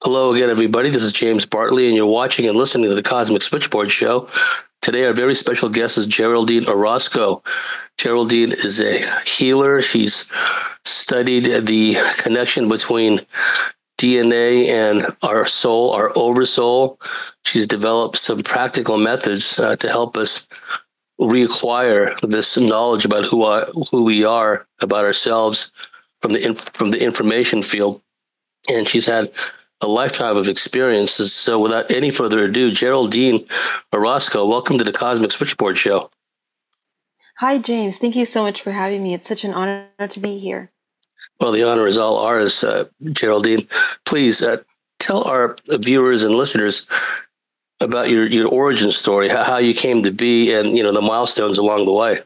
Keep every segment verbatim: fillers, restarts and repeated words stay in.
Hello again, everybody. This is James Bartley, and you're watching and listening to the Cosmic Switchboard Show. Today, our very special guest is Geraldine Orozco. Geraldine is a healer. She's studied the connection between D N A and our soul, our oversoul. She's developed some practical methods uh, to help us reacquire this knowledge about who are, who we are, about ourselves from the inf- from the information field. And she's had a lifetime of experiences. So without any further ado, Geraldine Orozco, welcome to the Cosmic Switchboard Show. Hi, James. Thank you so much for having me. It's such an honor to be here. Well, the honor is all ours, uh, Geraldine. Please uh, tell our viewers and listeners about your, your origin story, how, how you came to be, and you know the milestones along the way.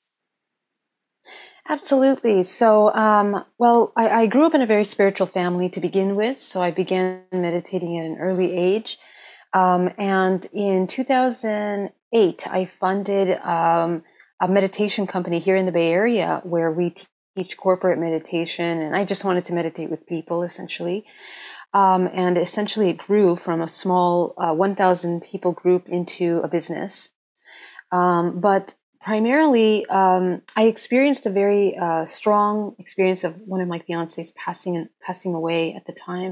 Absolutely. So, um, well, I, I grew up in a very spiritual family to begin with. So I began meditating at an early age. Um, and in two thousand eight, I funded um, a meditation company here in the Bay Area where we teach corporate meditation. And I just wanted to meditate with people, essentially. Um, and essentially, it grew from a small uh, one thousand people group into a business. Um, but primarily, um, I experienced a very uh, strong experience of one of my fiancés passing passing away at the time,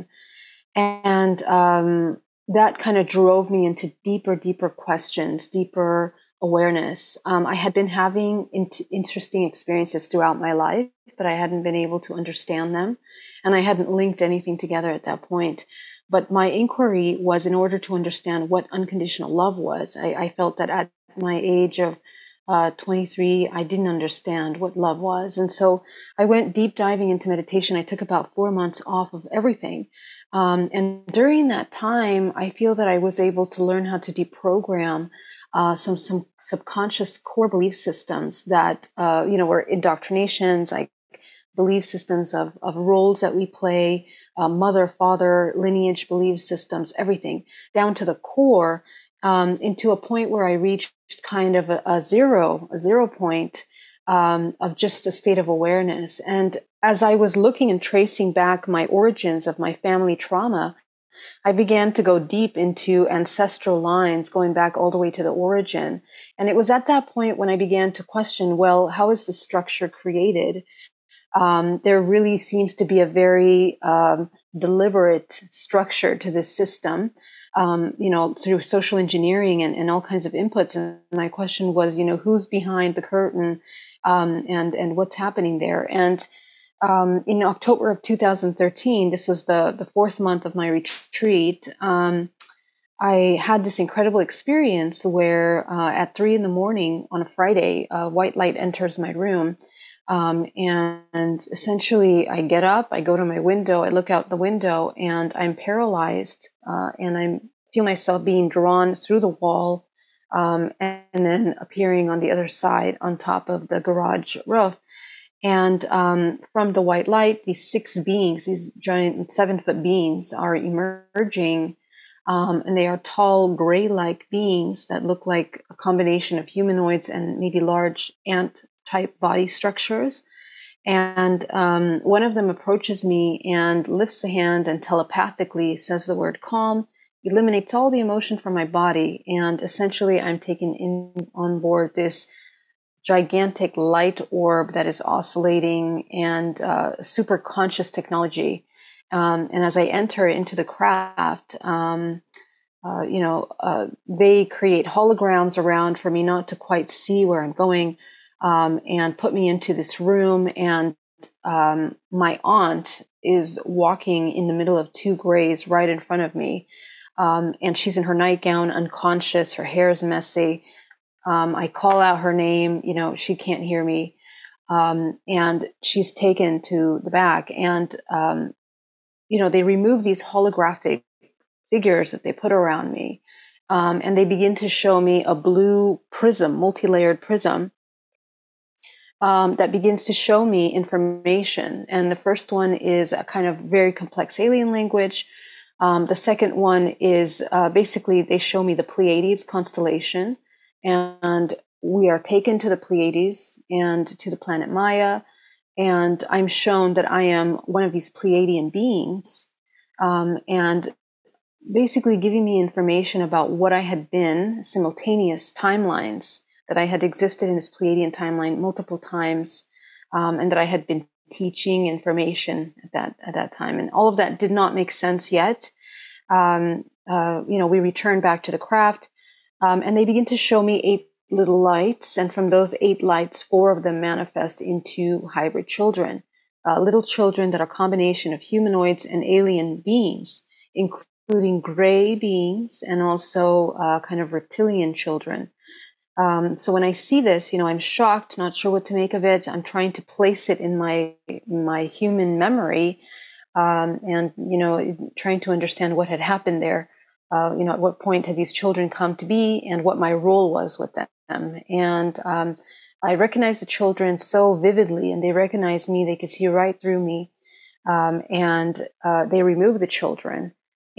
and um, that kind of drove me into deeper, deeper questions, deeper awareness. Um, I had been having int- interesting experiences throughout my life, but I hadn't been able to understand them, and I hadn't linked anything together at that point. But my inquiry was in order to understand what unconditional love was. I, I felt that at my age of uh, twenty-three, I didn't understand what love was. And so I went deep diving into meditation. I took about four months off of everything. Um, and during that time, I feel that I was able to learn how to deprogram uh, some, some subconscious core belief systems that, uh, you know, were indoctrinations, like belief systems of, of roles that we play, uh, mother, father, lineage, belief systems, everything down to the core. Um, into a point where I reached kind of a, a zero, a zero point um, of just a state of awareness. And as I was looking and tracing back my origins of my family trauma, I began to go deep into ancestral lines, going back all the way to the origin. And it was at that point when I began to question, well, how is the structure created? Um, there really seems to be a very um, deliberate structure to this system. Um, you know, through social engineering and, and all kinds of inputs. And my question was, you know, who's behind the curtain um, and, and what's happening there? And um, in October of two thousand thirteen, this was the, the fourth month of my retreat, um, I had this incredible experience where uh, at three in the morning on a Friday, uh, white light enters my room. Um, and, and essentially I get up, I go to my window, I look out the window and I'm paralyzed, uh, and I feel myself being drawn through the wall, um, and, and then appearing on the other side on top of the garage roof. And, um, from the white light, these six beings, these giant seven foot beings are emerging. Um, and they are tall, gray-like beings that look like a combination of humanoids and maybe large ant type body structures. And um, one of them approaches me and lifts the hand and telepathically says the word calm, eliminates all the emotion from my body. And essentially I'm taken in on board this gigantic light orb that is oscillating and uh, super conscious technology. Um, and as I enter into the craft, um, uh, you know, uh, they create holograms around for me not to quite see where I'm going. Um, and put me into this room, and um, my aunt is walking in the middle of two grays right in front of me, um, and she's in her nightgown, unconscious. Her hair is messy. Um, I call out her name. You know, she can't hear me, um, and she's taken to the back. And um, you know, they remove these holographic figures that they put around me, um, and they begin to show me a blue prism, multi-layered prism. Um, that begins to show me information. And the first one is a kind of very complex alien language. Um, the second one is uh, basically they show me the Pleiades constellation. And we are taken to the Pleiades and to the planet Maya. And I'm shown that I am one of these Pleiadian beings. um, and basically giving me information about what I had been, simultaneous timelines, that I had existed in this Pleiadian timeline multiple times, um, and that I had been teaching information at that at that time. And all of that did not make sense yet. Um, uh, you know, we returned back to the craft, um, and they begin to show me eight little lights, and from those eight lights, four of them manifest into hybrid children, uh, little children that are a combination of humanoids and alien beings, including gray beings and also uh, kind of reptilian children. Um, so when I see this, you know, I'm shocked, not sure what to make of it. I'm trying to place it in my my human memory, um, and you know, trying to understand what had happened there. Uh, you know, at what point had these children come to be, and what my role was with them. And um, I recognized the children so vividly, and they recognized me. They could see right through me, um, and uh, they removed the children.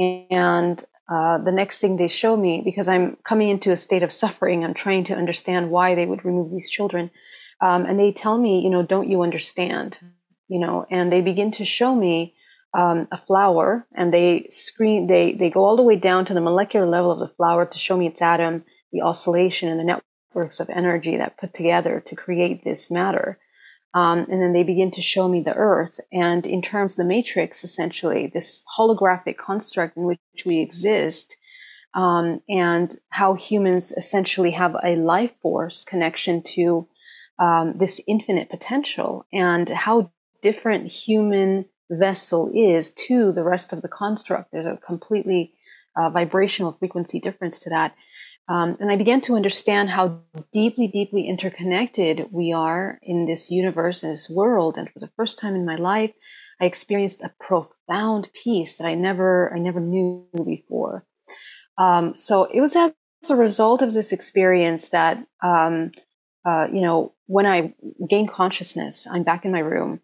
And uh, the next thing they show me, because I'm coming into a state of suffering, I'm trying to understand why they would remove these children. Um, and they tell me, you know, don't you understand? You know, and they begin to show me um, a flower, and they screen, they, they go all the way down to the molecular level of the flower to show me its atom, the oscillation and the networks of energy that put together to create this matter. Um, and then they begin to show me the earth. And in terms of the matrix, essentially, this holographic construct in which we exist, um, and how humans essentially have a life force connection to um, this infinite potential, and how different human vessel is to the rest of the construct. There's a completely uh, vibrational frequency difference to that. Um, and I began to understand how deeply, deeply interconnected we are in this universe and this world. And for the first time in my life, I experienced a profound peace that I never, I never knew before. Um, so it was as a result of this experience that, um, uh, you know, when I gained consciousness, I'm back in my room,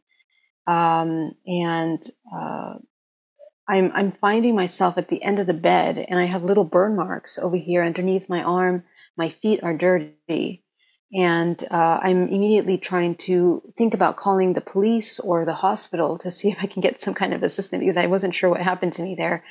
um, and uh, I'm I'm finding myself at the end of the bed, and I have little burn marks over here underneath my arm. My feet are dirty, and uh, I'm immediately trying to think about calling the police or the hospital to see if I can get some kind of assistance, because I wasn't sure what happened to me there.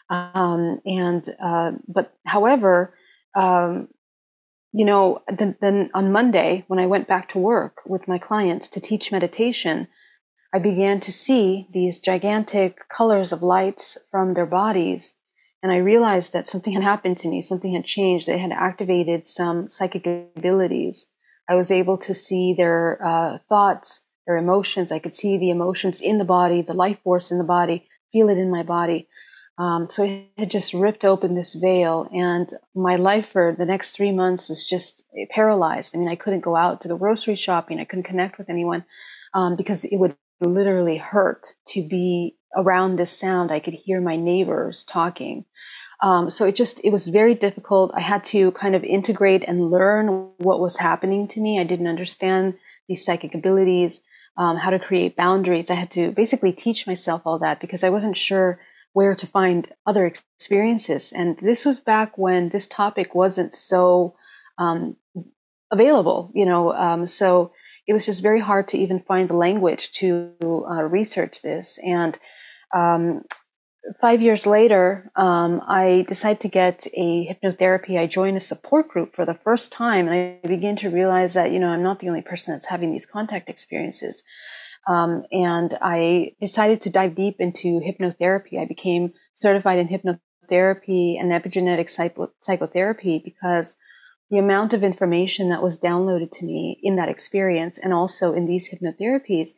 Um, and uh, but however, um, you know, then, then on Monday when I went back to work with my clients to teach meditation, I began to see these gigantic colors of lights from their bodies. And I realized that something had happened to me. Something had changed. They had activated some psychic abilities. I was able to see their uh, thoughts, their emotions. I could see the emotions in the body, the life force in the body, feel it in my body. Um, so it had just ripped open this veil. And my life for the next three months was just paralyzed. I mean, I couldn't go out to the grocery shopping. I couldn't connect with anyone um, because it would literally hurt to be around this sound. I could hear my neighbors talking. Um, so it just, it was very difficult. I had to kind of integrate and learn what was happening to me. I didn't understand these psychic abilities, um, how to create boundaries. I had to basically teach myself all that because I wasn't sure where to find other experiences. And this was back when this topic wasn't so um, available, you know, um, so it was just very hard to even find the language to uh, research this. And um, five years later, um, I decided to get a hypnotherapy. I joined a support group for the first time, and I began to realize that, you know, I'm not the only person that's having these contact experiences. Um, and I decided to dive deep into hypnotherapy. I became certified in hypnotherapy and epigenetic psycho- psychotherapy because the amount of information that was downloaded to me in that experience and also in these hypnotherapies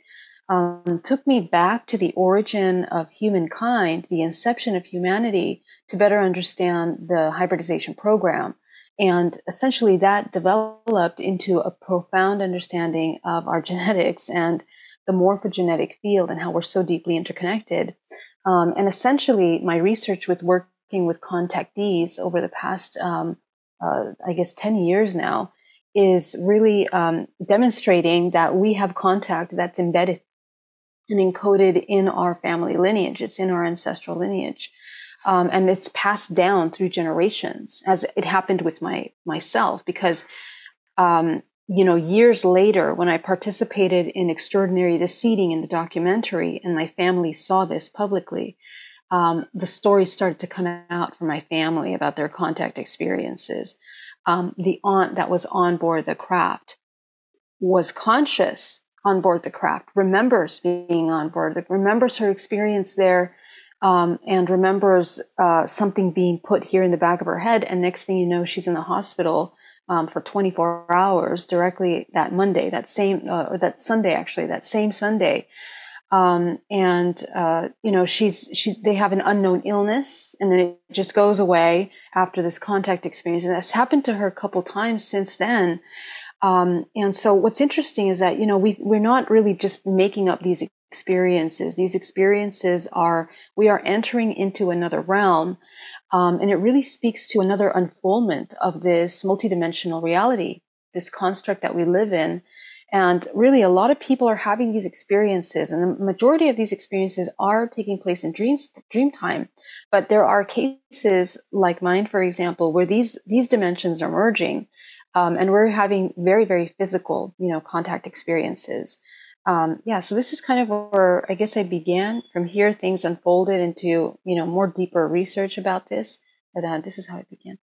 um, took me back to the origin of humankind, the inception of humanity, to better understand the hybridization program. And essentially that developed into a profound understanding of our genetics and the morphogenetic field and how we're so deeply interconnected. Um, and essentially my research with working with contactees over the past um, Uh, I guess, ten years now, is really um, demonstrating that we have contact that's embedded and encoded in our family lineage. It's in our ancestral lineage. Um, and it's passed down through generations, as it happened with my myself, because, um, you know, years later, when I participated in Extraordinary the Seeding in the documentary, and my family saw this publicly, um, the stories started to come out from my family about their contact experiences. Um, the aunt that was on board the craft was conscious on board the craft, remembers being on board, remembers her experience there, um, and remembers uh, something being put here in the back of her head. And next thing you know, she's in the hospital um, for twenty-four hours directly that Monday, that same, uh, or that Sunday, actually, that same Sunday. Um, and, uh, you know, she's, she, they have an unknown illness, and then it just goes away after this contact experience. And that's happened to her a couple times since then. Um, and so what's interesting is that, you know, we, we're not really just making up these experiences. These experiences are, we are entering into another realm. Um, and it really speaks to another unfoldment of this multidimensional reality, this construct that we live in. And really, a lot of people are having these experiences, and the majority of these experiences are taking place in dreams, dream time. But there are cases like mine, for example, where these, these dimensions are merging. Um, and we're having very, very physical, you know, contact experiences. Um, yeah, so this is kind of where I guess I began. From here, things unfolded into, you know, more deeper research about this. But uh, this is how it began.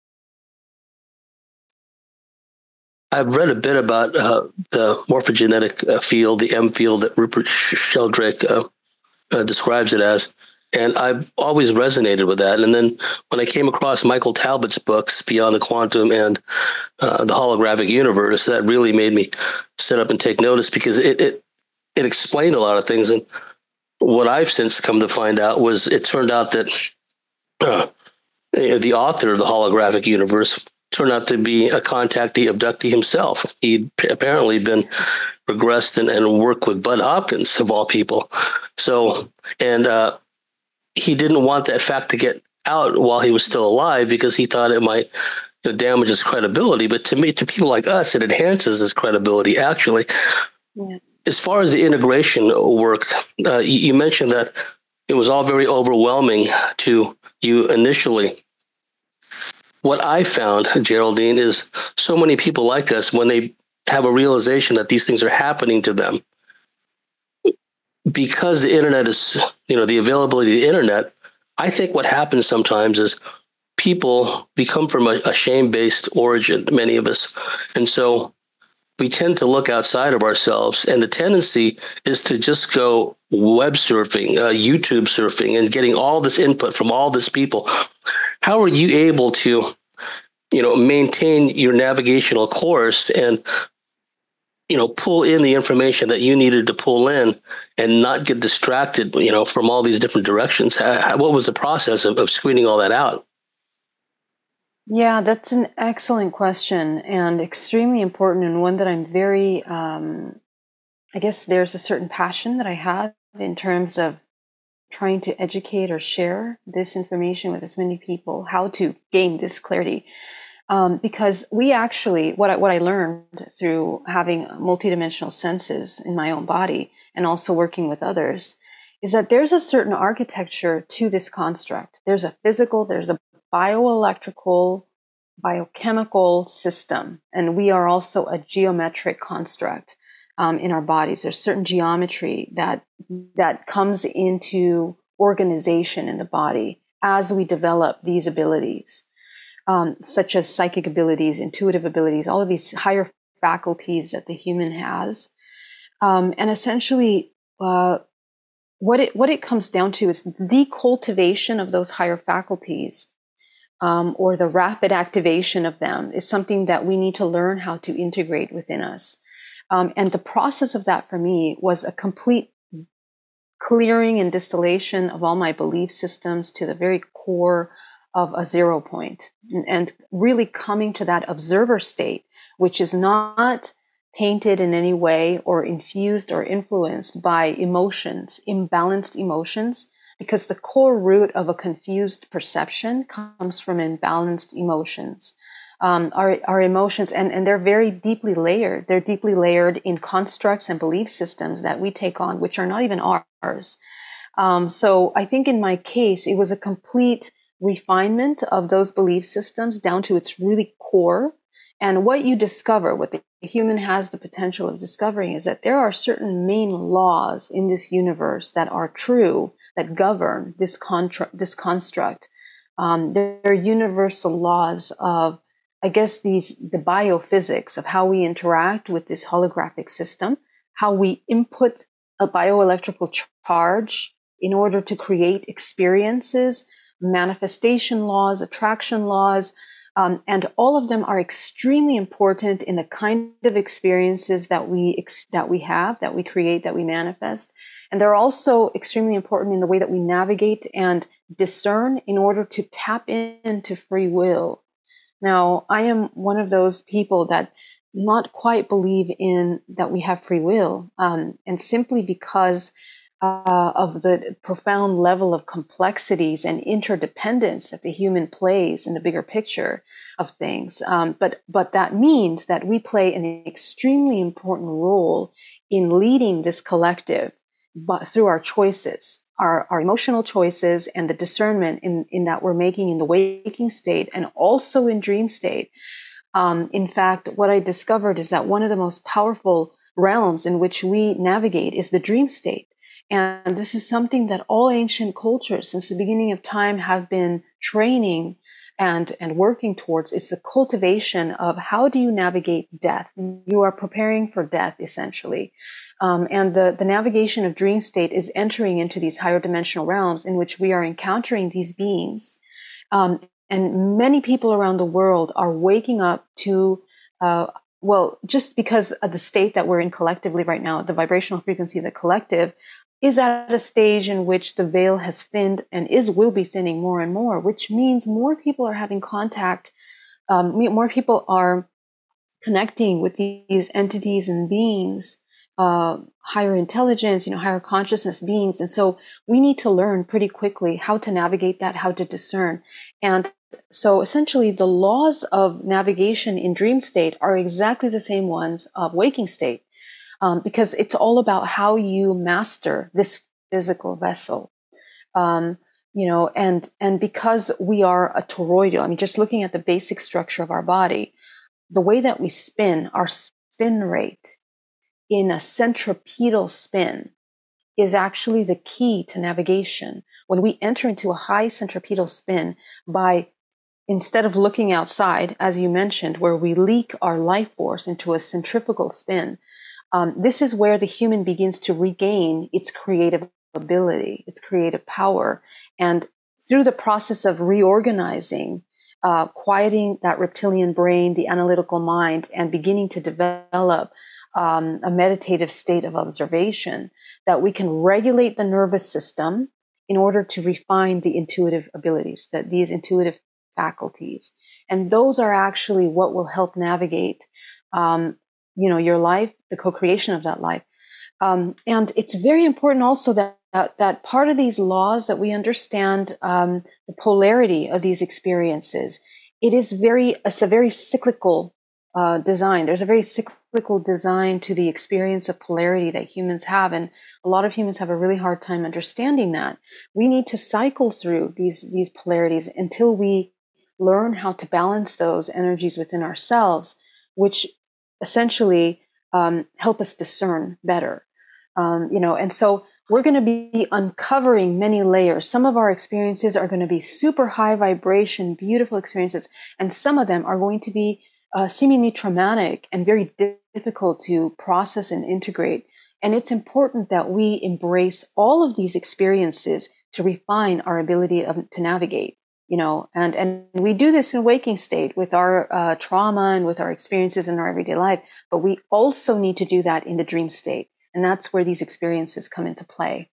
I've read a bit about uh, the morphogenetic uh, field, the M field that Rupert Sheldrake uh, uh, describes it as. And I've always resonated with that. And then when I came across Michael Talbot's books, Beyond the Quantum and uh, the Holographic Universe, that really made me sit up and take notice, because it, it, it explained a lot of things. And what I've since come to find out was it turned out that uh, the author of the Holographic Universe turned out to be a contactee abductee himself. He'd apparently been regressed and, and worked with Bud Hopkins, of all people. So, and uh, he didn't want that fact to get out while he was still alive, because he thought it might, you know, damage his credibility. But to me, to people like us, it enhances his credibility, actually. Yeah. As far as the integration worked, uh, you, you mentioned that it was all very overwhelming to you initially. What I found, Geraldine, is so many people like us, when they have a realization that these things are happening to them, because the internet is, you know, the availability of the internet, I think what happens sometimes is people become from a, a shame-based origin, many of us. And so we tend to look outside of ourselves. And the tendency is to just go web surfing, uh, YouTube surfing, and getting all this input from all these people. How are you able to, you know, maintain your navigational course and, you know, pull in the information that you needed to pull in and not get distracted, you know, from all these different directions? What was the process of, of screening all that out? Yeah, that's an excellent question, and extremely important, and one that I'm very, um, I guess there's a certain passion that I have in terms of trying to educate or share this information with as many people, how to gain this clarity. Um, because we actually, what I, what I learned through having multidimensional senses in my own body and also working with others, is that there's a certain architecture to this construct. There's a physical, there's a bioelectrical, biochemical system, and we are also a geometric construct um, in our bodies. There's certain geometry that that comes into organization in the body as we develop these abilities. Um, such as psychic abilities, intuitive abilities, all of these higher faculties that the human has. Um, and essentially, uh, what it what it comes down to is the cultivation of those higher faculties, um, or the rapid activation of them, is something that we need to learn how to integrate within us. Um, and the process of that for me was a complete clearing and distillation of all my belief systems to the very core of a zero point, and really coming to that observer state, which is not tainted in any way or infused or influenced by emotions, imbalanced emotions, because the core root of a confused perception comes from imbalanced emotions. Um, our, our emotions, and, and they're very deeply layered. They're deeply layered in constructs and belief systems that we take on, which are not even ours. Um, so I think in my case, it was a complete refinement of those belief systems down to its really core. And what you discover, what the human has the potential of discovering, is that there are certain main laws in this universe that are true, that govern this contra- this construct. Um, they're universal laws of, I guess, these the biophysics of how we interact with this holographic system, how we input a bioelectrical charge in order to create experiences, manifestation laws, attraction laws, um, and all of them are extremely important in the kind of experiences that we ex- that we have, that we create, that we manifest. And they're also extremely important in the way that we navigate and discern in order to tap into free will. Now, I am one of those people that not quite believe in that we have free will, um, and simply because uh, of the profound level of complexities and interdependence that the human plays in the bigger picture of things. Um, but but that means that we play an extremely important role in leading this collective, but through our choices. Our, our emotional choices and the discernment in, in that we're making in the waking state and also in dream state. Um, in fact, what I discovered is that one of the most powerful realms in which we navigate is the dream state. And this is something that all ancient cultures since the beginning of time have been training and, and working towards. Is the cultivation of how do you navigate death? You are preparing for death, essentially. Um, and the, the navigation of dream state is entering into these higher dimensional realms in which we are encountering these beings. Um, and many people around the world are waking up to, uh, well, just because of the state that we're in collectively right now, the vibrational frequency of the collective is at a stage in which the veil has thinned and is will be thinning more and more, which means more people are having contact, um, more people are connecting with these entities and beings, uh, higher intelligence, you know, higher consciousness beings. And so we need to learn pretty quickly how to navigate that, how to discern. And so essentially the laws of navigation in dream state are exactly the same ones of waking state, um, because it's all about how you master this physical vessel. Um, you know, and, and because we are a toroidal, I mean, just looking at the basic structure of our body, the way that we spin, our spin rate in a centripetal spin is actually the key to navigation. When we enter into a high centripetal spin by, instead of looking outside, as you mentioned, where we leak our life force into a centrifugal spin, um, this is where the human begins to regain its creative ability, its creative power. And through the process of reorganizing, uh, quieting that reptilian brain, the analytical mind, and beginning to develop um, a meditative state of observation, that we can regulate the nervous system in order to refine the intuitive abilities, that these intuitive faculties. And those are actually what will help navigate, um, you know, your life, the co-creation of that life. Um, and it's very important also that, that, that part of these laws that we understand um, the polarity of these experiences. It is very, it's a very cyclical uh, design. There's a very cyclical design to the experience of polarity that humans have. And a lot of humans have a really hard time understanding that. We need to cycle through these, these polarities until we learn how to balance those energies within ourselves, which essentially um, help us discern better. Um, you know, and so we're going to be uncovering many layers. Some of our experiences are going to be super high vibration, beautiful experiences, and some of them are going to be uh, seemingly traumatic and very difficult to process and integrate. And it's important that we embrace all of these experiences to refine our ability of, to navigate. You know, and, and we do this in waking state with our uh, trauma and with our experiences in our everyday life, but we also need to do that in the dream state. And that's where these experiences come into play.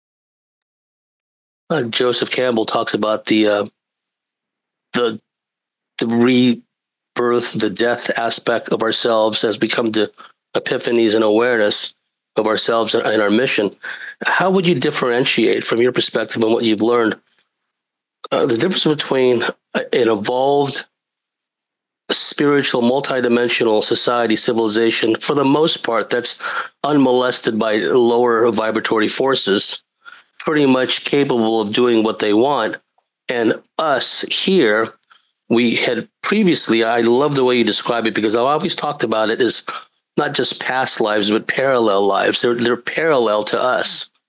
Uh, Joseph Campbell talks about the, uh, the, the rebirth, the death aspect of ourselves as we come to epiphanies and awareness of ourselves and, and our mission. How would you differentiate from your perspective and what you've learned Uh, the difference between an evolved, spiritual, multidimensional society, civilization, for the most part, that's unmolested by lower vibratory forces, pretty much capable of doing what they want, and us here, we had previously, I love the way you describe it, because I've always talked about it as not just past lives, but parallel lives. They're, they're parallel to us.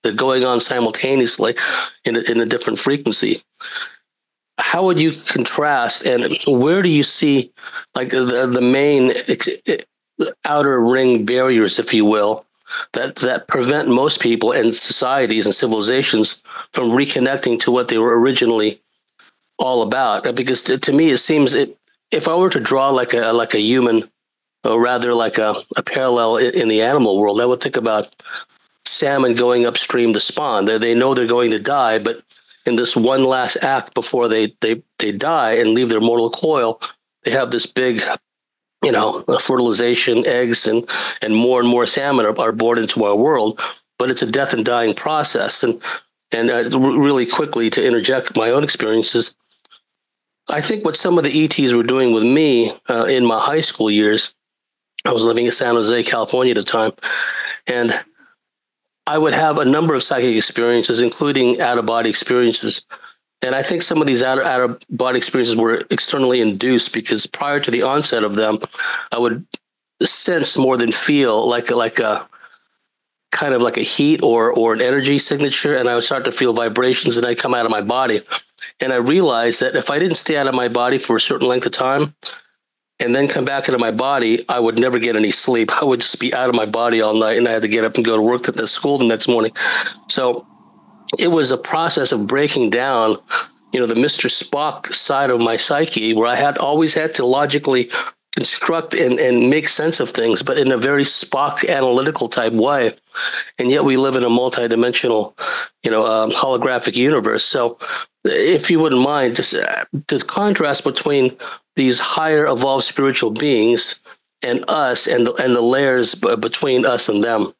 They're going on simultaneously in a, in a different frequency. How would you contrast, and where do you see like the, the main ex, outer ring barriers, if you will, that, that prevent most people and societies and civilizations from reconnecting to what they were originally all about? Because to, to me, it seems it, if I were to draw like a like a human, or rather like a, a parallel in, in the animal world, I would think about salmon going upstream to spawn. They they know they're going to die, but in this one last act before they they they die and leave their mortal coil, they have this big, you know, fertilization, eggs, and and more and more salmon are, are born into our world. But it's a death and dying process. And and uh, really quickly to interject my own experiences, I think what some of the E Ts were doing with me uh, in my high school years, I was living in San Jose, California at the time, and I would have a number of psychic experiences, including out-of-body experiences. And I think some of these out- out-of-body experiences were externally induced, because prior to the onset of them, I would sense more than feel like, like a kind of like a heat or, or an energy signature. And I would start to feel vibrations, and I'd come out of my body. And I realized that if I didn't stay out of my body for a certain length of time and then come back into my body, I would never get any sleep. I would just be out of my body all night, and I had to get up and go to work at the school the next morning. So it was a process of breaking down, you know, the Mister Spock side of my psyche, where I had always had to logically construct and, and make sense of things, but in a very Spock analytical type way. And yet we live in a multidimensional, you know, um, holographic universe. So if you wouldn't mind, just uh, the contrast between these higher evolved spiritual beings and us, and, and the layers b- between us and them.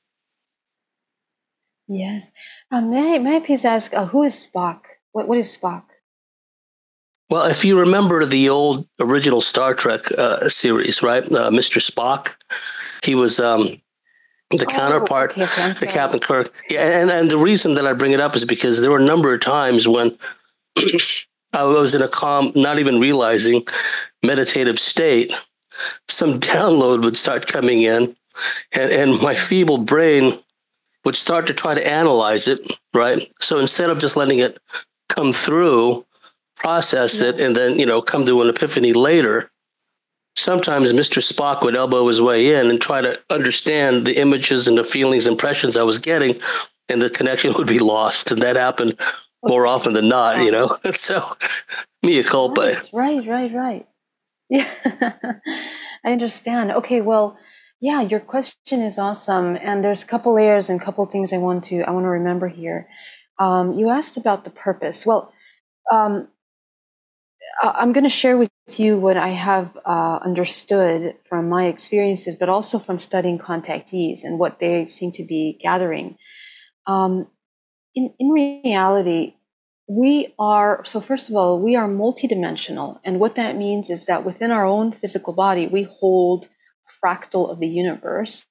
Yes. Uh, may, I, may I please ask, uh, who is Spock? What, what is Spock? Well, if you remember the old original Star Trek uh, series, right? Uh, Mister Spock, he was um, the oh, counterpart okay, okay, to Captain Kirk. Yeah, and, and the reason that I bring it up is because there were a number of times when I was in a calm, not even realizing, meditative state. Some download would start coming in, and, and my feeble brain would start to try to analyze it, right? So instead of just letting it come through, process it, and then, you know, come to an epiphany later, sometimes Mister Spock would elbow his way in and try to understand the images and the feelings, impressions I was getting, and the connection would be lost. And that happened more often than not, you know? So, mea culpa. Right, right, right, right. Yeah, I understand. Okay, well, yeah, your question is awesome. And there's a couple layers and a couple things I want to, I want to remember here. Um, you asked about the purpose. Well, um, I'm going to share with you what I have uh, understood from my experiences, but also from studying contactees and what they seem to be gathering. Um, in, in reality, we are, so first of all, we are multidimensional. And what that means is that within our own physical body, we hold a fractal of the universe.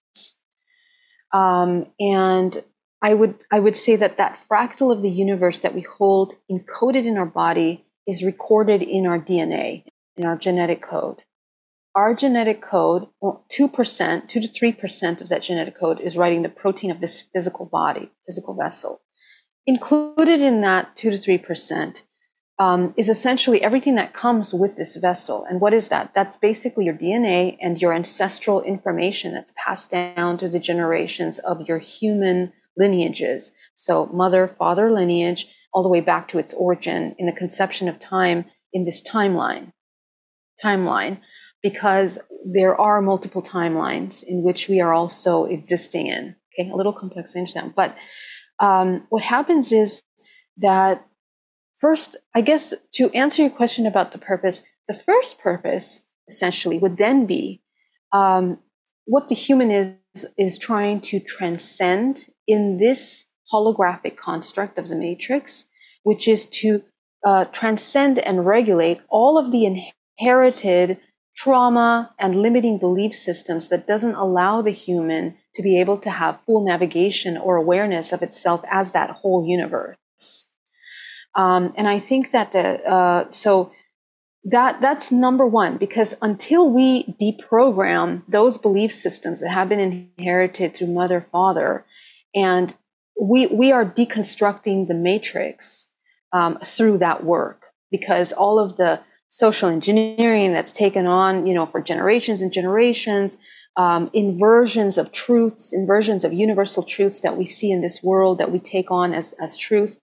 Um, and I would, I would say that that fractal of the universe that we hold encoded in our body is recorded in our D N A, in our genetic code. Our genetic code, two percent, two to three percent of that genetic code is writing the protein of this physical body, physical vessel. Included in that two to three percent um, is essentially everything that comes with this vessel. And what is that? That's basically your D N A and your ancestral information that's passed down to the generations of your human lineages. So mother, father lineage, all the way back to its origin in the conception of time in this timeline. Timeline, because there are multiple timelines in which we are also existing in. Okay, a little complex, I understand. But um, what happens is that first, I guess to answer your question about the purpose, the first purpose essentially would then be um, what the human is, is trying to transcend in this holographic construct of the matrix, which is to uh, transcend and regulate all of the inherited trauma and limiting belief systems that doesn't allow the human to be able to have full navigation or awareness of itself as that whole universe. Um, and I think that the uh, so that that's number one, because until we deprogram those belief systems that have been inherited through mother, father, and we we are deconstructing the matrix um, through that work, because all of the social engineering that's taken on, you know, for generations and generations, um, inversions of truths, inversions of universal truths that we see in this world that we take on as as truth,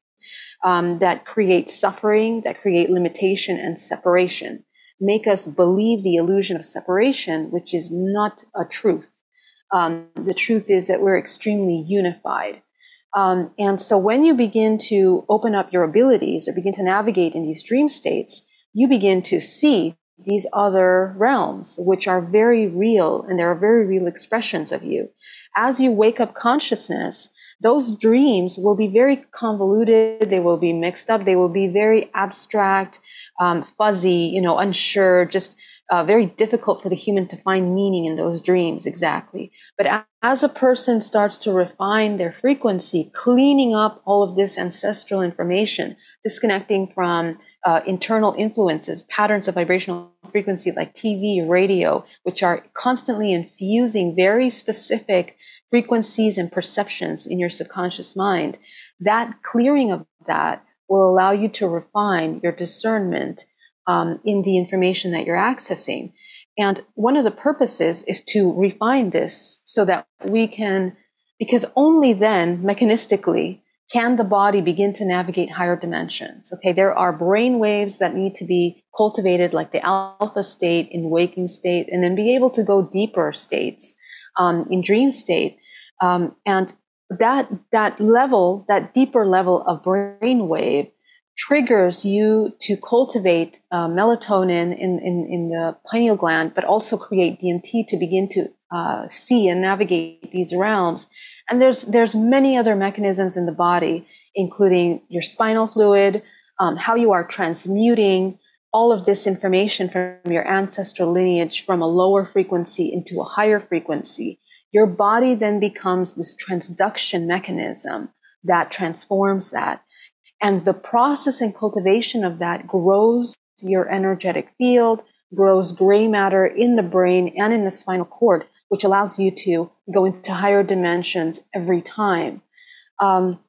um, that create suffering, that create limitation and separation, make us believe the illusion of separation, which is not a truth. Um, the truth is that we're extremely unified. Um, and so when you begin to open up your abilities or begin to navigate in these dream states, you begin to see these other realms, which are very real, and there are very real expressions of you. As you wake up consciousness, those dreams will be very convoluted, they will be mixed up, they will be very abstract, um, fuzzy, you know, unsure, just uh, very difficult for the human to find meaning in those dreams exactly. But a- as a person starts to refine their frequency, cleaning up all of this ancestral information, disconnecting from uh, internal influences, patterns of vibrational frequency like T V, radio, which are constantly infusing very specific frequencies and perceptions in your subconscious mind, that clearing of that will allow you to refine your discernment um, in the information that you're accessing. And one of the purposes is to refine this so that we can, because only then, mechanistically, can the body begin to navigate higher dimensions. Okay, there are brain waves that need to be cultivated, like the alpha state in waking state, and then be able to go deeper states um, in dream state. Um, and that that level, that deeper level of brain wave triggers you to cultivate uh, melatonin in, in, in the pineal gland, but also create D M T to begin to uh, see and navigate these realms. And there's there's many other mechanisms in the body, including your spinal fluid, um, how you are transmuting all of this information from your ancestral lineage from a lower frequency into a higher frequency. Your body then becomes this transduction mechanism that transforms that. And the process and cultivation of that grows your energetic field, grows gray matter in the brain and in the spinal cord, which allows you to go into higher dimensions every time. Um,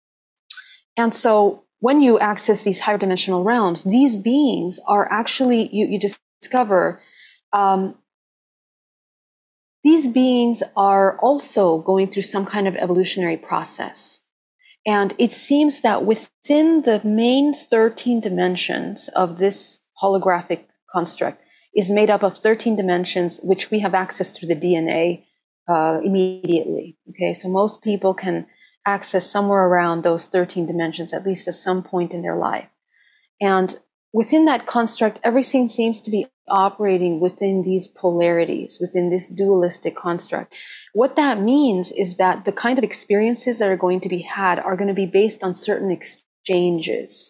and so when you access these higher dimensional realms, these beings are actually, you, you discover, um, these beings are also going through some kind of evolutionary process. And it seems that within the main thirteen dimensions of this holographic construct is made up of thirteen dimensions, which we have access through the D N A uh, immediately. Okay, so most people can access somewhere around those thirteen dimensions, at least at some point in their life. And within that construct, everything seems to be operating within these polarities, within this dualistic construct. What that means is that the kind of experiences that are going to be had are going to be based on certain exchanges.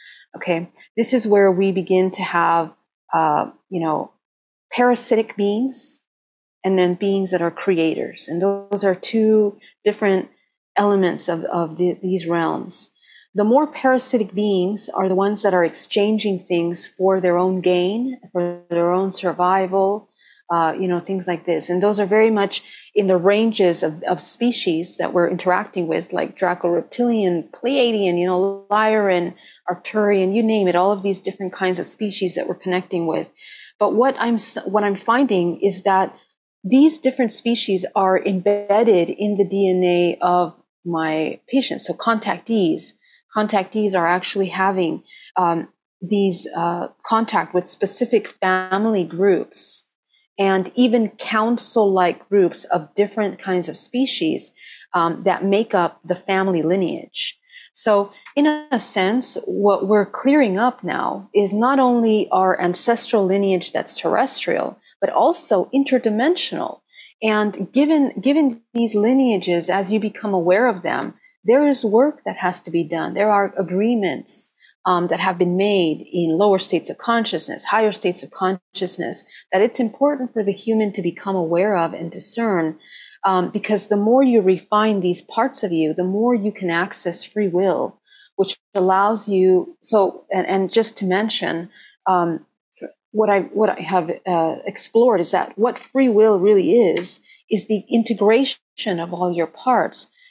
Okay, this is where we begin to have, uh, you know, parasitic beings and then beings that are creators. And those are two different elements of, of the, these realms. The more parasitic beings are the ones that are exchanging things for their own gain, for their own survival, uh, you know, things like this. And those are very much in the ranges of, of species that we're interacting with, like Draco-Reptilian, Pleiadian, you know, Lyran, Arcturian, you name it, all of these different kinds of species that we're connecting with. But what I'm, what I'm finding is that these different species are embedded in the D N A of my patients. So contactees, contactees are actually having um, these uh, contact with specific family groups and even council-like groups of different kinds of species um, that make up the family lineage. So in a sense, what we're clearing up now is not only our ancestral lineage that's terrestrial, but also interdimensional. And given, given these lineages, as you become aware of them, there is work that has to be done. There are agreements um, that have been made in lower states of consciousness, higher states of consciousness, that it's important for the human to become aware of and discern, um, because the more you refine these parts of you, the more you can access free will, which allows you, so, and, and just to mention, um, what I, what I have uh, explored is that what free will really is, is the integration of all your parts.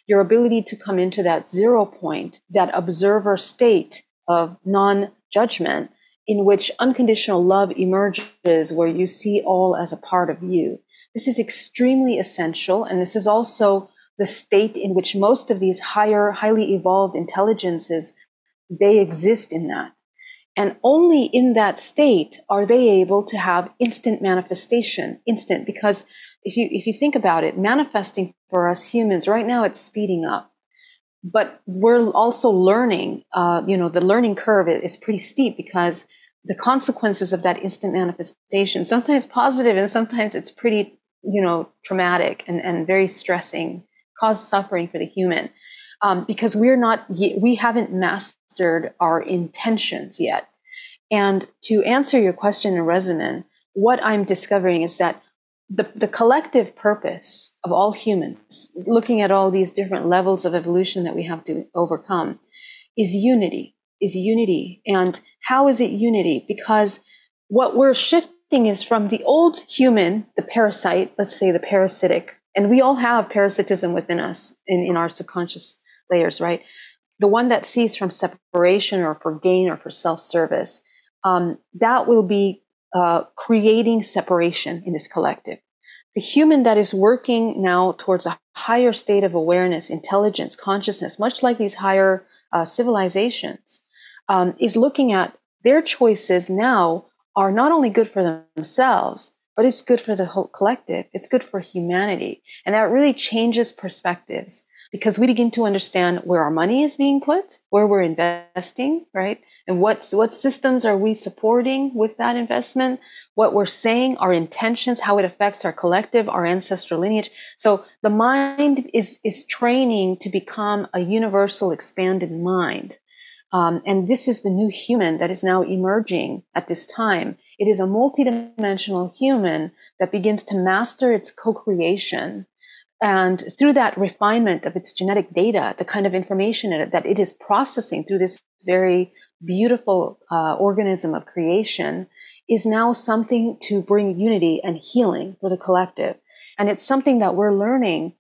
your ability to come into that zero point, that observer state of non-judgment, in which unconditional love emerges, where you see all as a part of you. This is extremely essential, and this is also the state in which most of these higher, highly evolved intelligences, they exist in that. And only in that state are they able to have instant manifestation, instant, because if you if you think about it, manifesting for us humans, right now it's speeding up. But we're also learning, uh, you know, the learning curve is pretty steep, because the consequences of that instant manifestation, sometimes positive and sometimes it's pretty, you know, traumatic and, and very stressing, cause suffering for the human. Um, because we're not, we haven't mastered our intentions yet. And to answer your question in Rezamin, what I'm discovering is that the, the collective purpose of all humans, looking at all these different levels of evolution that we have to overcome, is unity, is unity. And how is it unity? Because what we're shifting is from the old human, the parasite, let's say the parasitic, and we all have parasitism within us in, in our subconscious layers, right? The one that sees from separation or for gain or for self-service, um, that will be uh, creating separation in this collective. The human that is working now towards a higher state of awareness, intelligence, consciousness, much like these higher uh, civilizations, um, is looking at their choices now are not only good for themselves, but it's good for the whole collective. It's good for humanity. And that really changes perspectives, because we begin to understand where our money is being put, where we're investing, right? And what, what systems are we supporting with that investment, what we're saying, our intentions, how it affects our collective, our ancestral lineage. So the mind is, is training to become a universal expanded mind. Um, and this is the new human that is now emerging at this time. It is a multidimensional human that begins to master its co-creation. And through that refinement of its genetic data, the kind of information that it is processing through this very beautiful uh, organism of creation, is now something to bring unity and healing for the collective. And it's something that we're learning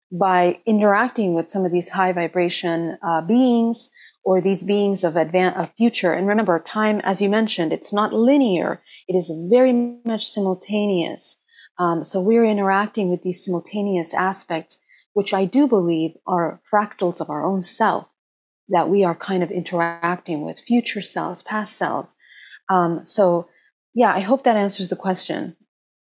by interacting with some of these high vibration uh, beings, or these beings of advan- of future. And remember, time, as you mentioned, it's not linear. It is very much simultaneous. Um, so we're interacting with these simultaneous aspects, which I do believe are fractals of our own self, that we are kind of interacting with future selves, past selves. Um, so, yeah, I hope that answers the question.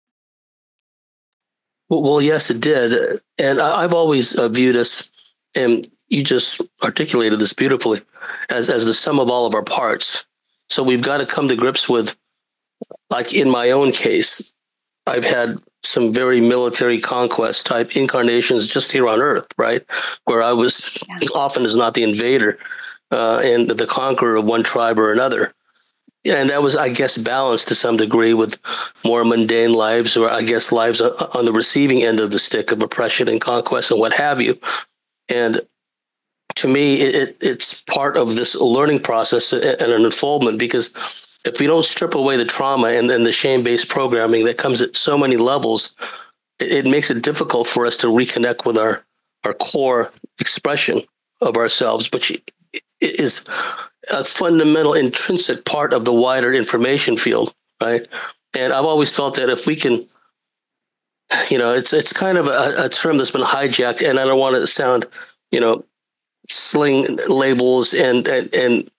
Well, well yes, it did. And I, I've always uh, viewed us, and you just articulated this beautifully, as, as the sum of all of our parts. So we've got to come to grips with, like in my own case, I've had some very military conquest type incarnations just here on Earth, right? Where I was yeah. often as not the invader uh, and the conqueror of one tribe or another. And that was, I guess, balanced to some degree with more mundane lives, or I guess lives on the receiving end of the stick of oppression and conquest and what have you. And to me, it, it's part of this learning process and an unfoldment, because if we don't strip away the trauma and, and the shame-based programming that comes at so many levels, it, it makes it difficult for us to reconnect with our, our core expression of ourselves, which is a fundamental intrinsic part of the wider information field, right? And I've always felt that if we can, you know, it's it's kind of a, a term that's been hijacked, and I don't want to sound, you know, sling labels and and, and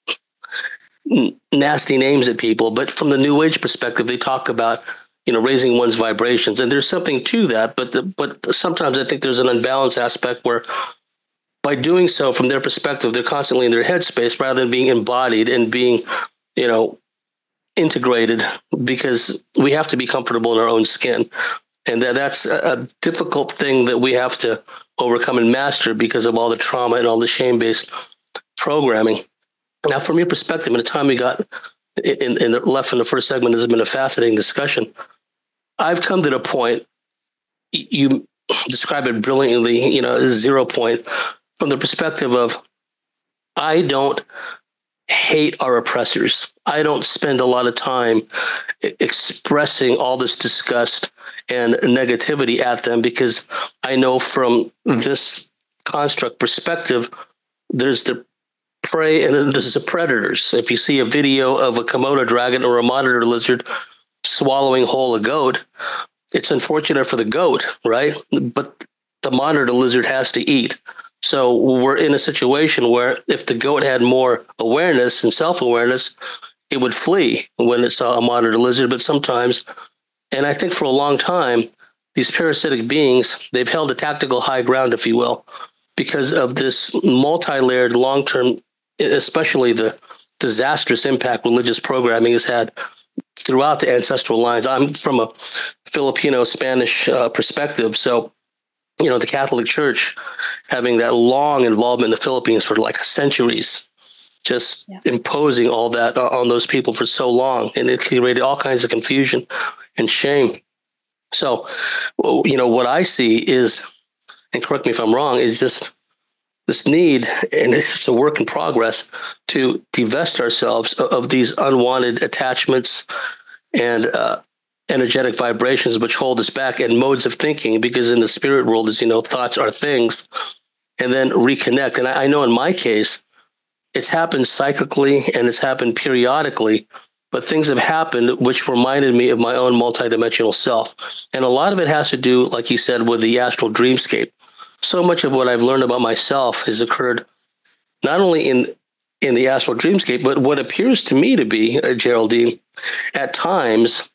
nasty names at people, but from the New Age perspective, they talk about, you know, raising one's vibrations, and there's something to that. But the, but sometimes I think there's an unbalanced aspect where, by doing so, from their perspective, they're constantly in their headspace rather than being embodied and being, you know, integrated, because we have to be comfortable in our own skin, and that that's a difficult thing that we have to overcome and master because of all the trauma and all the shame-based programming. Now, from your perspective, in the time we got in, in the left in the first segment, this has been a fascinating discussion. I've come to the point, you describe it brilliantly, you know, zero point, from the perspective of, I don't hate our oppressors. I don't spend a lot of time expressing all this disgust and negativity at them, because I know from this construct perspective, there's the prey and then there's the predators. If you see a video of a Komodo dragon or a monitor lizard swallowing whole a goat, it's unfortunate for the goat, right? But the monitor lizard has to eat. So we're in a situation where if the goat had more awareness and self-awareness, it would flee when it saw a monitor lizard. But sometimes, and I think for a long time, these parasitic beings, they've held a tactical high ground, if you will, because of this multi-layered long-term, especially the disastrous impact religious programming has had throughout the ancestral lines. I'm from a Filipino Spanish uh, perspective. So, you know, the Catholic Church having that long involvement in the Philippines for like centuries, just yeah. imposing all that on those people for so long. And it created all kinds of confusion and shame. So, you know, what I see is, and correct me if I'm wrong, is just this need, and it's just a work in progress, to divest ourselves of, of these unwanted attachments and uh, energetic vibrations which hold us back, and modes of thinking, because in the spirit world, as you know, thoughts are things, and then reconnect. And I, I know in my case, it's happened cyclically and it's happened periodically, but things have happened which reminded me of my own multidimensional self. And a lot of it has to do, like you said, with the astral dreamscape. So much of what I've learned about myself has occurred not only in in the astral dreamscape, but what appears to me to be, uh, Geraldine, at times,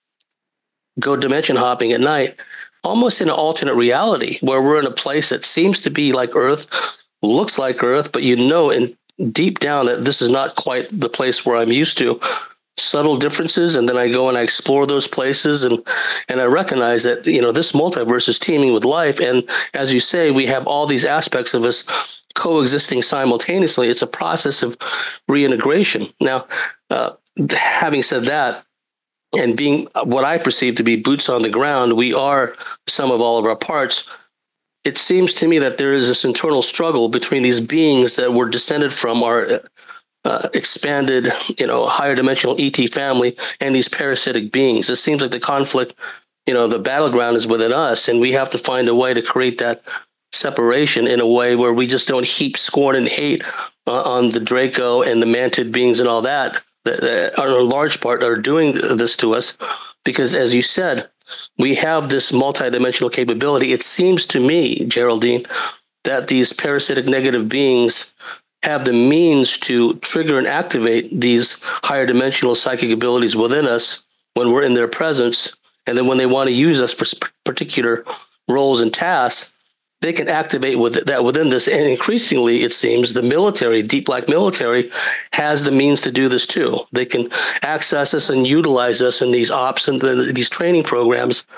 go dimension hopping at night, almost in an alternate reality, where we're in a place that seems to be like Earth, looks like Earth, but you know in deep down that this is not quite the place where I'm used to. Subtle differences, and then I go and I explore those places, and and I recognize that, you know, this multiverse is teeming with life, and as you say, we have all these aspects of us coexisting simultaneously. It's a process of reintegration. Now, uh, having said that, and being what I perceive to be boots on the ground, we are some of all of our parts. It seems to me that there is this internal struggle between these beings that were descended from our Uh, expanded, you know, higher dimensional E T family and these parasitic beings. It seems like the conflict, you know, the battleground is within us, and we have to find a way to create that separation in a way where we just don't heap scorn and hate uh, on the Draco and the mantid beings and all that, that, that are in large part are doing this to us. Because as you said, we have this multidimensional capability. It seems to me, Geraldine, that these parasitic negative beings have the means to trigger and activate these higher dimensional psychic abilities within us when we're in their presence. And then when they want to use us for particular roles and tasks, they can activate with that within this. And increasingly, it seems, the military, deep black military, has the means to do this too. They can access us and utilize us in these ops and these training programs.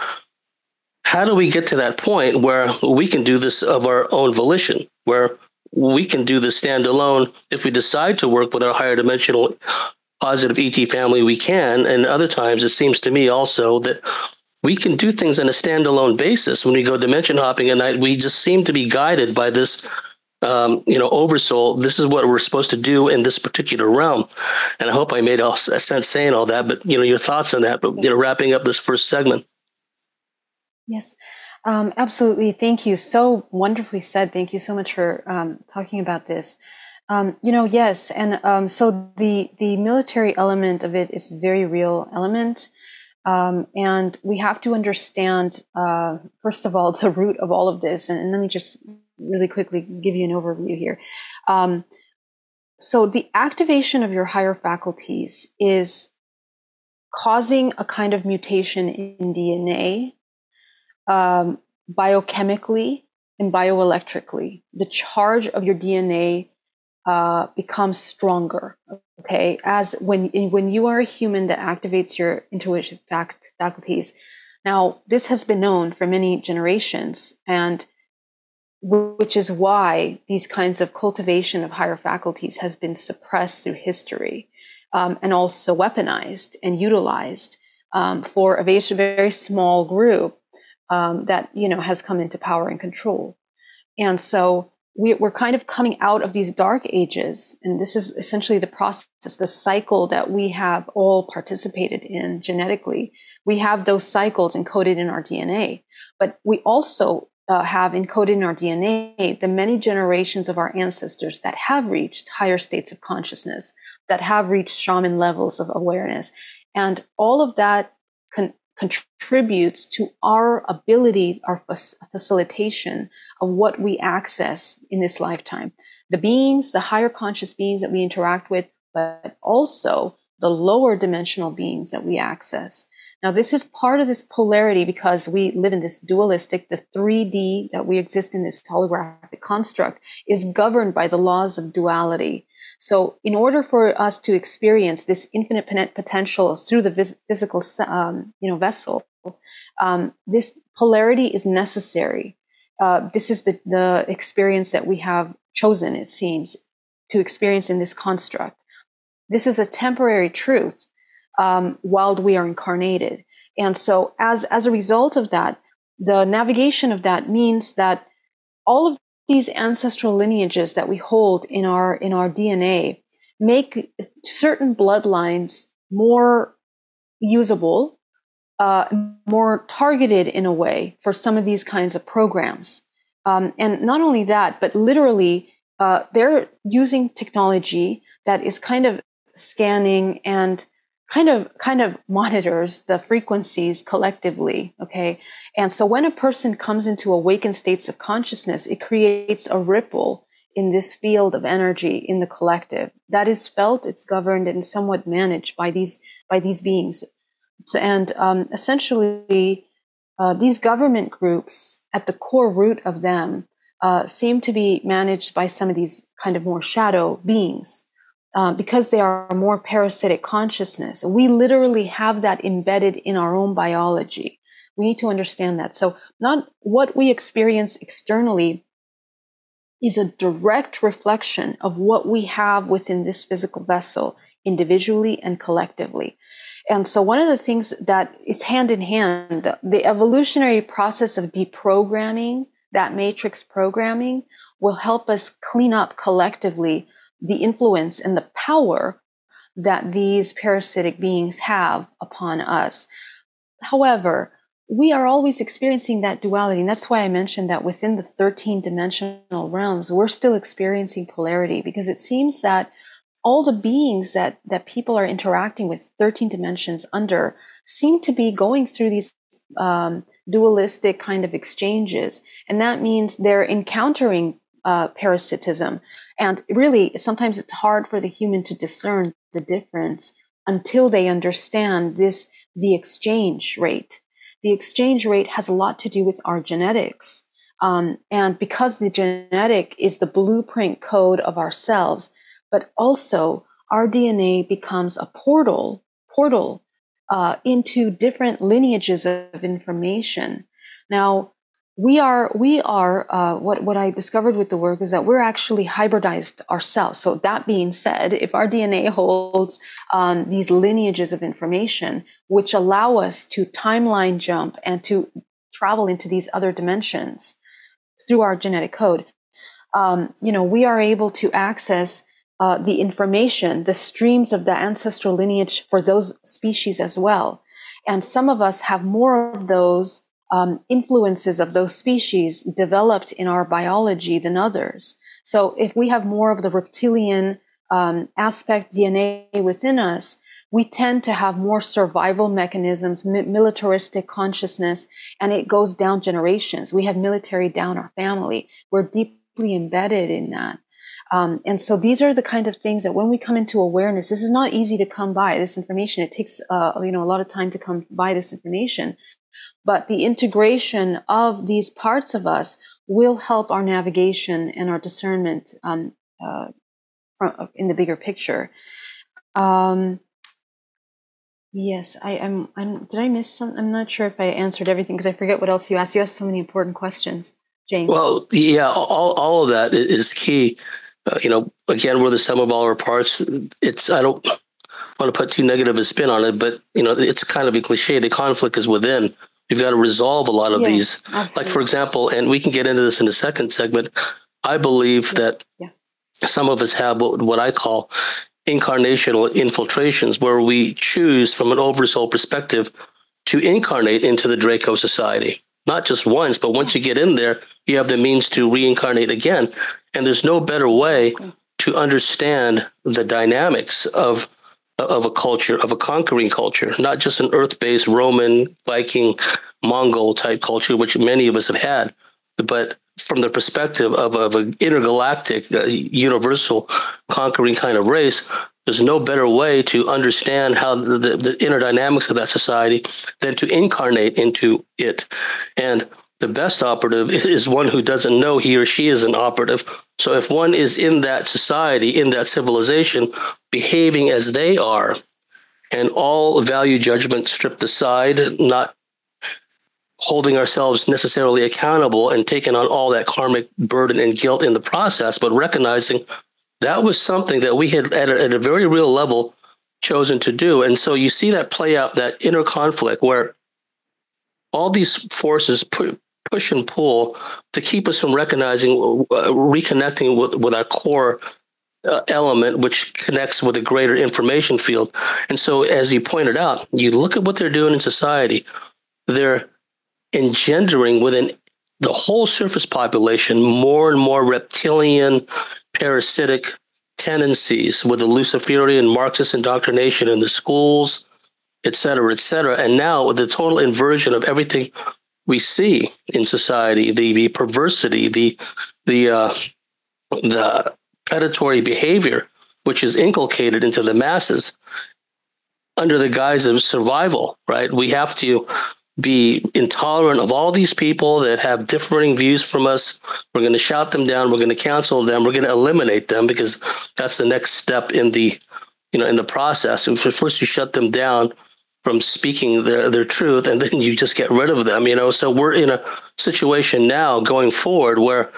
How do we get to that point where we can do this of our own volition, where we can do this standalone? If we decide to work with our higher dimensional positive E T family, we can. And other times, it seems to me also that we can do things on a standalone basis. When we go dimension hopping at night, we just seem to be guided by this, um, you know, oversoul. This is what we're supposed to do in this particular realm. And I hope I made all, a sense saying all that, but, you know, your thoughts on that, but, you know, wrapping up this first segment. Yes. Um, absolutely. Thank you. So wonderfully said. Thank you so much for um, talking about this. Um, you know, yes. And um, so the, the military element of it is a very real element. Um, and we have to understand, uh, first of all, the root of all of this. And, and let me just really quickly give you an overview here. Um, so the activation of your higher faculties is causing a kind of mutation in D N A. Um, biochemically and bioelectrically, the charge of your D N A uh, becomes stronger. Okay, as when when you are a human that activates your intuition fact, faculties. Now, this has been known for many generations, and which is why these kinds of cultivation of higher faculties has been suppressed through history, um, and also weaponized and utilized um, for a very, very small group. Um, that, you know, has come into power and control. And so we, we're kind of coming out of these dark ages. And this is essentially the process, the cycle that we have all participated in genetically. We have those cycles encoded in our D N A. But we also uh, have encoded in our D N A the many generations of our ancestors that have reached higher states of consciousness, that have reached shaman levels of awareness. And all of that con- contributes to our ability, our facilitation of what we access in this lifetime. The beings, the higher conscious beings that we interact with, but also the lower dimensional beings that we access. Now, this is part of this polarity because we live in this dualistic, the three D that we exist in this holographic construct is governed by the laws of duality. So in order for us to experience this infinite potential through the vis- physical um, you know, vessel, um, this polarity is necessary. Uh, this is the, the experience that we have chosen, it seems, to experience in this construct. This is a temporary truth um, while we are incarnated. And so as, as a result of that, the navigation of that means that all of these ancestral lineages that we hold in our in our D N A make certain bloodlines more usable, uh, more targeted in a way for some of these kinds of programs. Um, and not only that, but literally, uh, they're using technology that is kind of scanning and kind of kind of monitors the frequencies collectively, okay? And so when a person comes into awakened states of consciousness, it creates a ripple in this field of energy in the collective that is felt, it's governed, and somewhat managed by these by these beings. So, and um, essentially, uh, these government groups, at the core root of them, uh, seem to be managed by some of these kind of more shadow beings. Uh, because they are more parasitic consciousness. We literally have that embedded in our own biology. We need to understand that. So not what we experience externally is a direct reflection of what we have within this physical vessel, individually and collectively. And so one of the things that is hand in hand, the, the evolutionary process of deprogramming, that matrix programming, will help us clean up collectively the influence and the power that these parasitic beings have upon us. However, we are always experiencing that duality. And that's why I mentioned that within the thirteen dimensional realms, we're still experiencing polarity, because it seems that all the beings that, that people are interacting with thirteen dimensions under seem to be going through these um, dualistic kind of exchanges. And that means they're encountering uh, parasitism. And really, sometimes it's hard for the human to discern the difference until they understand this, the exchange rate. The exchange rate has a lot to do with our genetics. Um, and because the genetic is the blueprint code of ourselves, but also our D N A becomes a portal, portal uh, into different lineages of information. Now, We are, we are, uh, what, what I discovered with the work is that we're actually hybridized ourselves. So that being said, if our D N A holds um, these lineages of information, which allow us to timeline jump and to travel into these other dimensions through our genetic code, um, you know, we are able to access uh, the information, the streams of the ancestral lineage for those species as well. And some of us have more of those Um, influences of those species developed in our biology than others. So if we have more of the reptilian um, aspect D N A within us, we tend to have more survival mechanisms, mi- militaristic consciousness, and it goes down generations. We have military down our family. We're deeply embedded in that. Um, and so these are the kind of things that when we come into awareness, this is not easy to come by this information. It takes, uh, you know, a lot of time to come by this information. But the integration of these parts of us will help our navigation and our discernment um, uh, in the bigger picture. Um, yes, I am. I'm, I'm, did I miss some? I'm not sure if I answered everything because I forget what else you asked. You asked so many important questions, James. Well, yeah, all, all of that is key. Uh, you know, again, we're the sum of all our parts. It's, I don't want to put too negative a spin on it, but, you know, it's kind of a cliche. The conflict is within. We've got to resolve a lot of yes, these. Absolutely. Like, for example, and we can get into this in the second segment, I believe yeah. that yeah. some of us have what, what I call incarnational infiltrations, where we choose from an oversoul perspective to incarnate into the Draco Society. not just once, but once you get in there, you have the means to reincarnate again. And there's no better way to understand the dynamics of of a culture, of a conquering culture, not just an earth-based Roman, Viking, Mongol type culture, which many of us have had, but from the perspective of, of an intergalactic, uh, universal conquering kind of race, there's no better way to understand how the, the, the inner dynamics of that society than to incarnate into it. And the best operative is one who doesn't know he or she is an operative. So if one is in that society, in that civilization, behaving as they are, and all value judgment stripped aside, not holding ourselves necessarily accountable and taking on all that karmic burden and guilt in the process, but recognizing that was something that we had at a, at a very real level chosen to do. And so you see that play out, that inner conflict where all these forces pu- push and pull to keep us from recognizing, uh, reconnecting with, with our core uh, element, which connects with a greater information field. And so, as you pointed out, you look at what they're doing in society, they're engendering within the whole surface population more and more reptilian, parasitic tendencies with the Luciferian Marxist indoctrination in the schools, et cetera, et cetera. And now with the total inversion of everything we see in society, the, the perversity, the the uh, the predatory behavior, which is inculcated into the masses under the guise of survival, right? We have to be intolerant of all these people that have differing views from us. We're going to shout them down. We're going to cancel them. We're going to eliminate them because that's the next step in the, you know, in the process. And first you shut them down from speaking their, their truth, and then you just get rid of them, you know? So we're in a situation now going forward where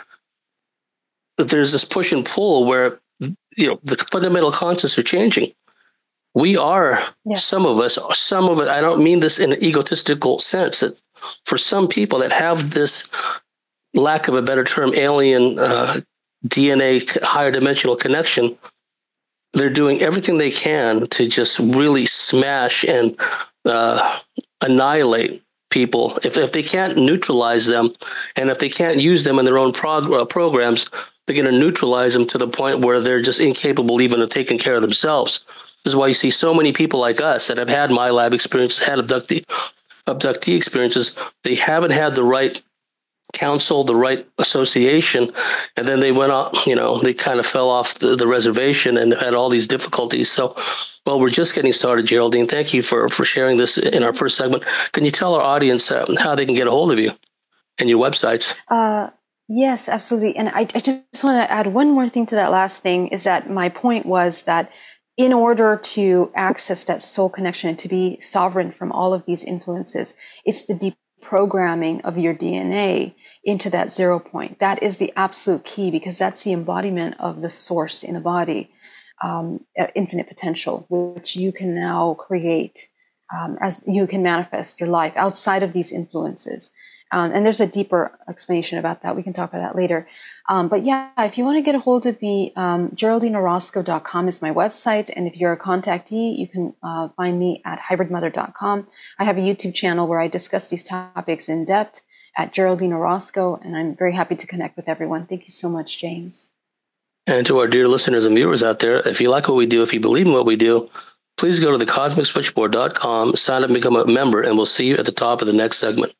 there's this push and pull where, you know, the fundamental concepts are changing. We are, yeah. some of us, some of it, I don't mean this in an egotistical sense, that for some people that have this, lack of a better term, alien uh, D N A, higher dimensional connection, they're doing everything they can to just really smash and uh, annihilate people. If, if they can't neutralize them, and if they can't use them in their own prog- uh, programs, they're going to neutralize them to the point where they're just incapable even of taking care of themselves. This is why you see so many people like us that have had my lab experiences, had abductee, abductee experiences. They haven't had the right counsel, the right association, and then they went off, you know, they kind of fell off the, the reservation and had all these difficulties. So, well, we're just getting started, Geraldine. Thank you for, for sharing this in our first segment. Can you tell our audience uh, how they can get a hold of you and your websites? Uh, yes, absolutely. And I, I just want to add one more thing to that last thing, is that my point was that in order to access that soul connection and to be sovereign from all of these influences, it's the deprogramming of your D N A into that zero point. That is the absolute key, because that's the embodiment of the source in the body, um, infinite potential, which you can now create um, as you can manifest your life outside of these influences. Um, and there's a deeper explanation about that. We can talk about that later. Um, but yeah, if you want to get a hold of me, um, Geraldine Orozco dot com is my website. And if you're a contactee, you can uh, find me at hybrid mother dot com. I have a YouTube channel where I discuss these topics in depth at Geraldine Orozco, and I'm very happy to connect with everyone. Thank you so much, James. And to our dear listeners and viewers out there, if you like what we do, if you believe in what we do, please go to the cosmic switchboard dot com, sign up and become a member, and we'll see you at the top of the next segment.